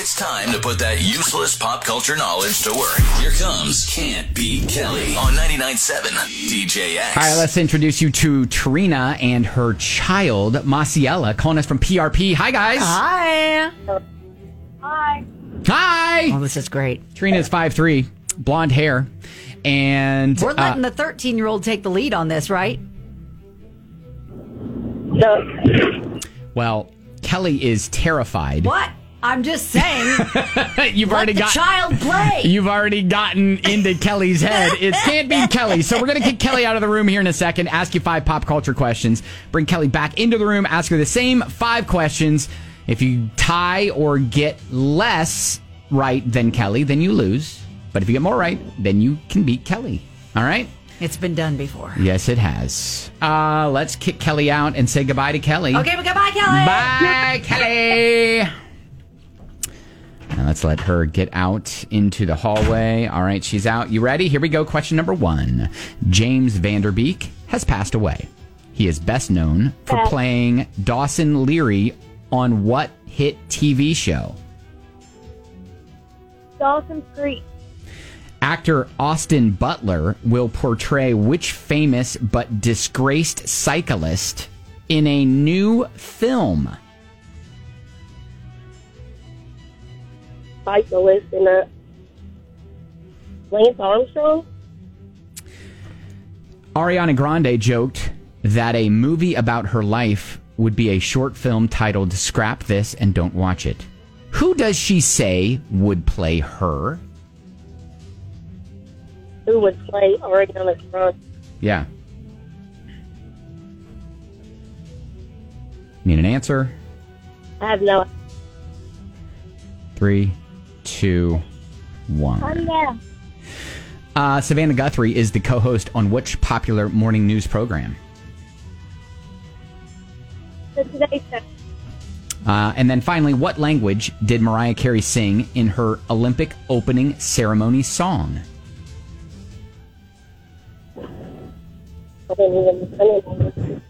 It's time to put that useless pop culture knowledge to work. Here comes Can't Beat Kelly on 99.7 DJX. All right, let's introduce you to Trina and her child, Maciela, calling us from PRP. Hi, guys. Hi. Hi. Hi. Oh, this is great. Trina's 5'3", blonde hair, and We're letting the 13-year-old take the lead on this, right? No. well, Kelly is terrified. What? I'm just saying. You've already got child play. You've already gotten into Kelly's head. It can't be Kelly. So we're going to kick Kelly out of the room here in a second, ask you 5 pop culture questions, bring Kelly back into the room, ask her the same 5 questions. If you tie or get less right than Kelly, then you lose. But if you get more right, then you can beat Kelly. All right? It's been done before. Yes, it has. Let's kick Kelly out and say goodbye to Kelly. Okay, well, goodbye, Kelly. Bye, Kelly. Now let's let her get out into the hallway. All right, she's out. You ready? Here we go. Question number 1. James Van Der Beek has passed away. He is best known for playing Dawson Leary on what hit TV show? Dawson's Creek. Actor Austin Butler will portray which famous but disgraced cyclist in a new film? Cyclist in a Lance Armstrong. Ariana Grande joked that a movie about her life would be a short film titled Scrap This and Don't Watch It. Who does she say would play her? Who would play Ariana Grande? Yeah. Need an answer? I have no. 3, 2, 1. Savannah Guthrie is the co-host on which popular morning news program? The Today Show. And then finally, what language did Mariah Carey sing in her Olympic opening ceremony song? I didn't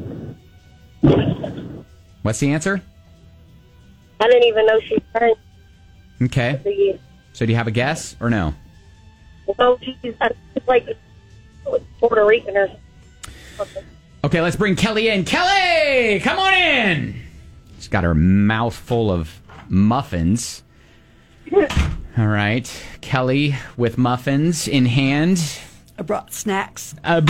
even. What's the answer? I didn't even know she sang. Okay. So do you have a guess or no? No, she's like Puerto Rican or something. Okay, let's bring Kelly in. Kelly, come on in. She's got her mouth full of muffins. All right. Kelly with muffins in hand. I brought snacks.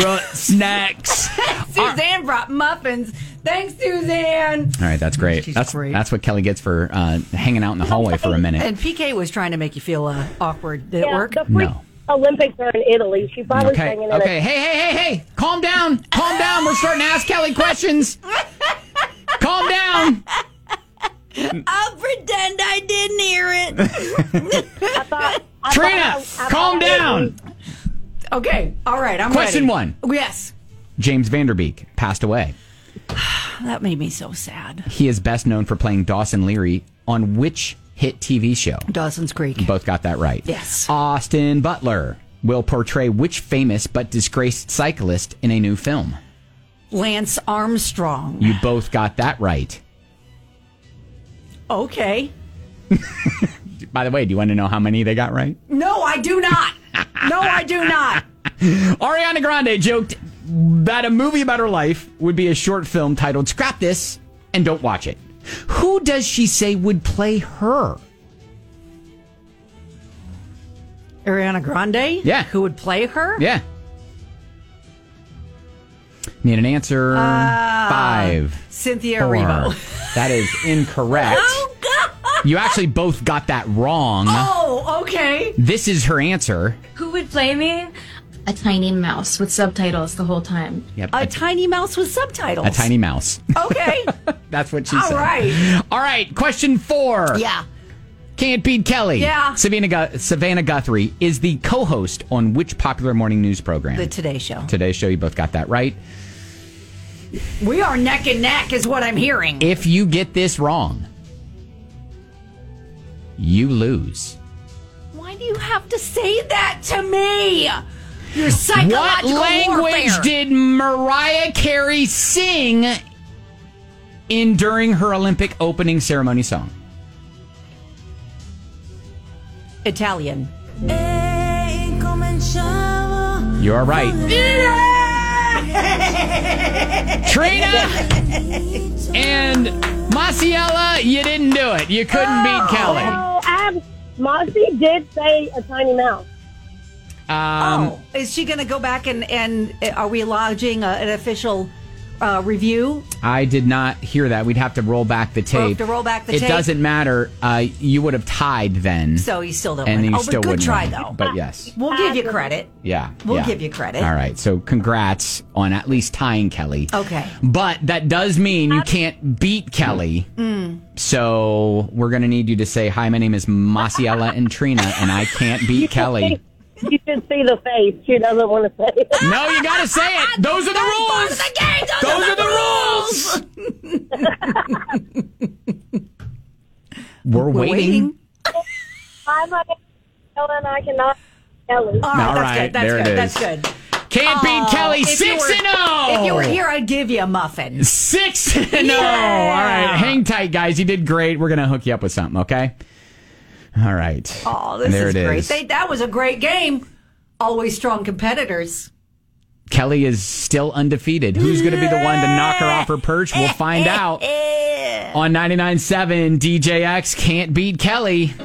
Suzanne brought muffins. Thanks, Suzanne. All right, that's great. She's That's great. That's what Kelly gets for hanging out in the hallway for a minute. And PK was trying to make you feel awkward. Did it work? The freak Olympics are in Italy. She probably Okay. sang in Okay. Hey. Calm down. We're starting to ask Kelly questions. Calm down. I'll pretend I didn't hear it. Trina, calm down. Okay. All right. I'm Question ready. 1. Yes. James Van Der Beek passed away. That made me so sad. He is best known for playing Dawson Leary on which hit TV show? Dawson's Creek. You both got that right. Yes. Austin Butler will portray which famous but disgraced cyclist in a new film? Lance Armstrong. You both got that right. Okay. By the way, do you want to know how many they got right? No, I do not. No, I do not. Ariana Grande joked that a movie about her life would be a short film titled Scrap This and Don't Watch It. Who does she say would play her? Ariana Grande? Yeah. Who would play her? Yeah. Need an answer? 5. Cynthia 4. Erivo. That is incorrect. Oh, God. You actually both got that wrong. Oh, okay. This is her answer. Who would play me? A tiny mouse with subtitles the whole time. Yep. A tiny mouse with subtitles. A tiny mouse. Okay. That's what she All said. right. All right. Question 4. Yeah. Can't beat Kelly. Yeah. Savannah Guthrie is the co-host on which popular morning news program? The Today Show. Today's Show. You both got that right. We are neck and neck is what I'm hearing. If you get this wrong, you lose. Why do you have to say that to me? Your psychological What language warfare. did Mariah Carey sing during her Olympic opening ceremony song? Italian. You're right. Trina and Masiella, you didn't do it. You couldn't beat Kelly. Oh, Moxie did say a tiny mouse. Is she going to go back and are we lodging an official review? I did not hear that. We'd have to roll back the tape. We'll have to roll back the tape. It doesn't matter. You would have tied then. So you still don't and win. You but still good wouldn't try, win. though. But yes. We'll give you credit. Yeah. We'll give you credit. All right. So congrats on at least tying Kelly. Okay. But that does mean you can't beat Kelly. So we're going to need you to say, hi, my name is Masiella and Trina, and I can't beat Kelly. You should see the face. She doesn't want to say it. No, you got to say it. Those are the rules. Those are the rules. We're waiting. Hi, my name is Ellen, and I cannot Kelly. All All right, right, that's there good. it That's is. good. Can't beat Kelly. If you 6-0. If you were here, I'd give you a muffin. 6-0. All right. Hang tight, guys. You did great. We're going to hook you up with something, okay? All right. Oh, this there is it great. is. That was a great game. Always strong competitors. Kelly is still undefeated. Who's going to be the one to knock her off her perch? We'll find out on 99.7 DJX. Can't beat Kelly.